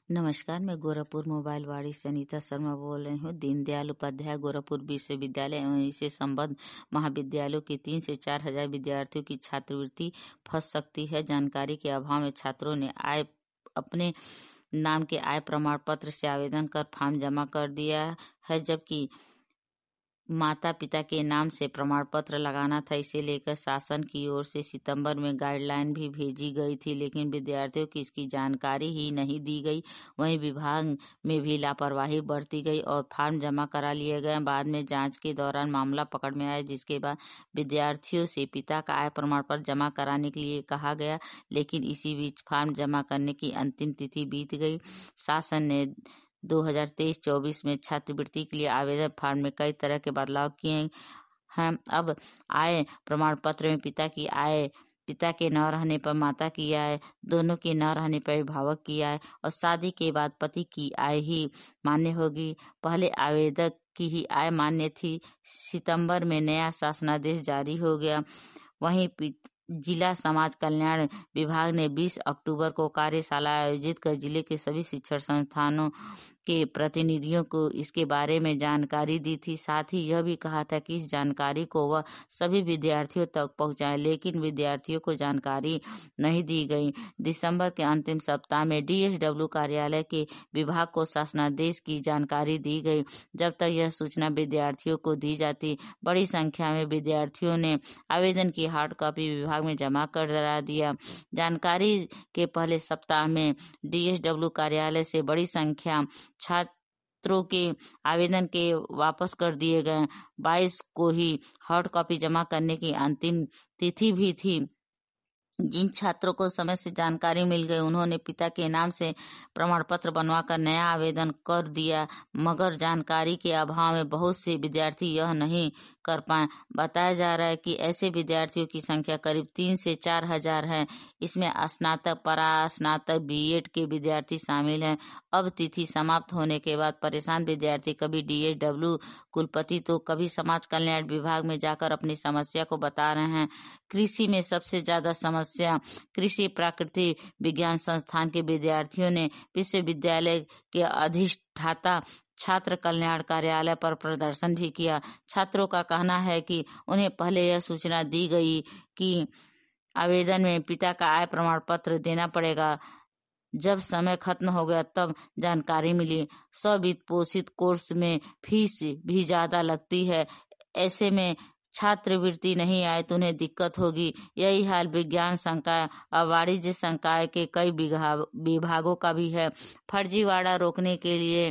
नमस्कार, मैं गोरखपुर मोबाइल वाणी से अनीता शर्मा बोल रही हूँ। दीनदयाल उपाध्याय गोरखपुर विश्वविद्यालय एवं इससे संबद्ध महाविद्यालयों के 3 से 4 हजार विद्यार्थियों की छात्रवृत्ति फंस सकती है। जानकारी के अभाव में छात्रों ने अपने नाम के आय प्रमाण पत्र से आवेदन कर फॉर्म जमा कर दिया है, जबकि माता पिता के नाम से प्रमाण पत्र लगाना था। इसे लेकर शासन की ओर से सितंबर में गाइडलाइन भी भेजी गई थी, लेकिन विद्यार्थियों की इसकी जानकारी ही नहीं दी गई। वहीं विभाग में भी लापरवाही बरती गई और फॉर्म जमा करा लिए गए। बाद में जांच के दौरान मामला पकड़ में आया, जिसके बाद विद्यार्थियों से पिता का आय प्रमाण पत्र जमा कराने के लिए कहा गया, लेकिन इसी बीच फॉर्म जमा करने की अंतिम तिथि बीत गई। शासन ने 2023-24 में छात्रवृत्ति के लिए आवेदन फॉर्म में कई तरह के बदलाव किए हैं। अब आय प्रमाण पत्र में पिता के न रहने पर माता की आय, दोनों के न रहने पर अभिभावक की आय और शादी के बाद पति की आय ही मान्य होगी। पहले आवेदक की ही आय मान्य थी। सितंबर में नया शासनादेश जारी हो गया। वहीं जिला समाज कल्याण विभाग ने 20 अक्टूबर को कार्यशाला आयोजित कर जिले के सभी शिक्षण संस्थानों के प्रतिनिधियों को इसके बारे में जानकारी दी थी। साथ ही यह भी कहा था कि इस जानकारी को वह सभी विद्यार्थियों तक पहुंचाएं, लेकिन विद्यार्थियों को जानकारी नहीं दी गई। दिसंबर के अंतिम सप्ताह में DSW कार्यालय के विभाग को शासनादेश की जानकारी दी गई। जब तक यह सूचना विद्यार्थियों को दी जाती, बड़ी संख्या में विद्यार्थियों ने आवेदन की हार्ड कॉपी विभाग में जमा कर दिया। जानकारी के पहले सप्ताह में DSW कार्यालय से बड़ी संख्या छात्रों के आवेदन के वापस कर दिए गए। 22 को ही हार्ड कॉपी जमा करने की अंतिम तिथि भी थी। जिन छात्रों को समय से जानकारी मिल गई, उन्होंने पिता के नाम से प्रमाण पत्र बनवाकर नया आवेदन कर दिया, मगर जानकारी के अभाव में बहुत से विद्यार्थी यह नहीं कर पाए। बताया जा रहा है कि ऐसे विद्यार्थियों की संख्या करीब 3 से 4 हजार है। इसमें स्नातक, परास्नातक, BEd के विद्यार्थी शामिल हैं। अब तिथि समाप्त होने के बाद परेशान विद्यार्थी कभी DSW कुलपति तो कभी समाज कल्याण विभाग में जाकर अपनी समस्या को बता रहे हैं। कृषि में सबसे ज्यादा समस्या कृषि प्राकृतिक विज्ञान संस्थान के विद्यार्थियों ने विश्वविद्यालय के अधिष्ठाता छात्र कल्याण कार्यालय पर प्रदर्शन भी किया। छात्रों का कहना है कि उन्हें पहले यह सूचना दी गई कि आवेदन में पिता का आय प्रमाण पत्र देना पड़ेगा। जब समय खत्म हो गया तब जानकारी मिली। स्ववित्त पोषित कोर्स में फीस भी ज्यादा लगती है। ऐसे में छात्रवृत्ति नहीं आए तो उन्हें दिक्कत होगी। यही हाल विज्ञान संकाय और वाणिज्य संकाय के कई विभागों का भी है। फर्जीवाड़ा रोकने के लिए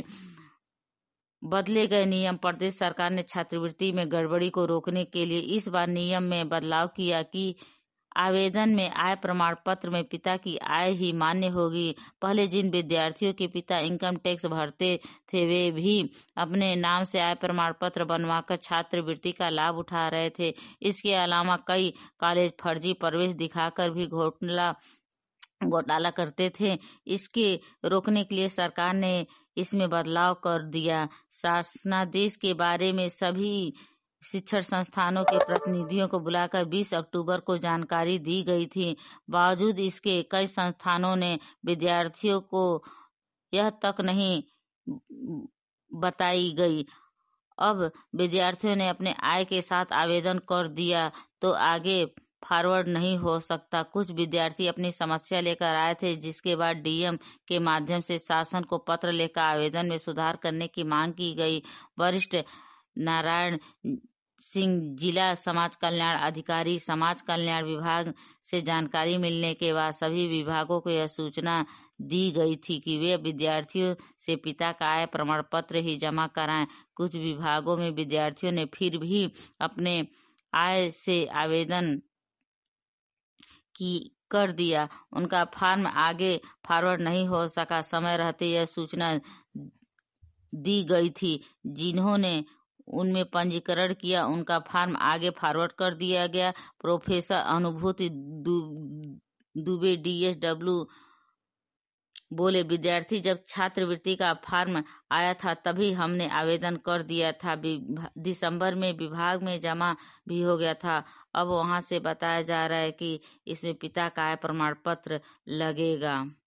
बदले गए नियम। प्रदेश सरकार ने छात्रवृत्ति में गड़बड़ी को रोकने के लिए इस बार नियम में बदलाव किया कि आवेदन में आय प्रमाण पत्र में पिता की आय ही मान्य होगी। पहले जिन विद्यार्थियों के पिता इनकम टैक्स भरते थे, वे भी अपने नाम से आय प्रमाण पत्र बनवाकर छात्रवृत्ति का लाभ उठा रहे थे। इसके अलावा कई कॉलेज फर्जी प्रवेश दिखाकर भी घोटाला करते थे। इसके रोकने के लिए सरकार ने इसमें बदलाव कर दिया। शासनादेश के बारे में सभी शिक्षण संस्थानों के प्रतिनिधियों को बुलाकर 20 अक्टूबर को जानकारी दी गई थी। बावजूद इसके कई संस्थानों ने विद्यार्थियों को यह तक नहीं बताई गई। अब विद्यार्थियों ने अपने आय के साथ आवेदन कर दिया तो आगे फॉरवर्ड नहीं हो सकता। कुछ विद्यार्थी अपनी समस्या लेकर आए थे, जिसके बाद DM के माध्यम से शासन को पत्र लेकर आवेदन में सुधार करने की मांग की गई। वरिष्ठ नारायण सिंह जिला समाज कल्याण अधिकारी, समाज कल्याण विभाग से जानकारी मिलने के बाद सभी विभागों को यह सूचना दी गई थी कि वे विद्यार्थियों से पिता का आय प्रमाण पत्र ही जमा कराएं। कुछ विभागों में विद्यार्थियों ने फिर भी अपने आय से आवेदन कर दिया। उनका फॉर्म आगे फॉरवर्ड नहीं हो सका। समय रहते यह सूचना दी गई थी। जिन्होंने उनमें पंजीकरण किया, उनका फॉर्म आगे फॉरवर्ड कर दिया गया। प्रोफेसर अनुभूति दुबे DSW बोले, विद्यार्थी जब छात्रवृत्ति का फॉर्म आया था तभी हमने आवेदन कर दिया था। दिसंबर में विभाग में जमा भी हो गया था। अब वहां से बताया जा रहा है कि इसमें पिता का आय प्रमाण पत्र लगेगा।